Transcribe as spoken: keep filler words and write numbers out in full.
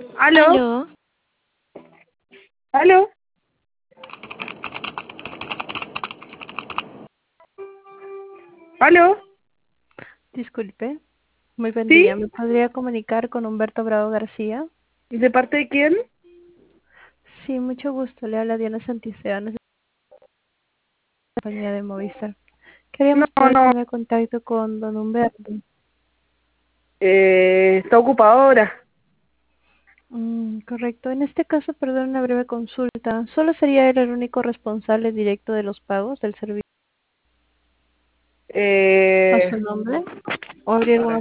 ¿Aló? Aló, ¿Aló? ¿Aló? disculpe. Muy buen ¿Sí? día. ¿Me podría comunicar con Humberto Bravo García? ¿De parte de quién? Sí, mucho gusto. Le habla Diana Santisteban, de la compañía de Movistar. No, Queríamos poder no, tener contacto con don Humberto. eh, está ocupado ahora. Mm, correcto. En este caso, perdón, una breve consulta. ¿Solo sería él el único responsable directo de los pagos del servicio a Eh, su nombre? ¿O habría alguna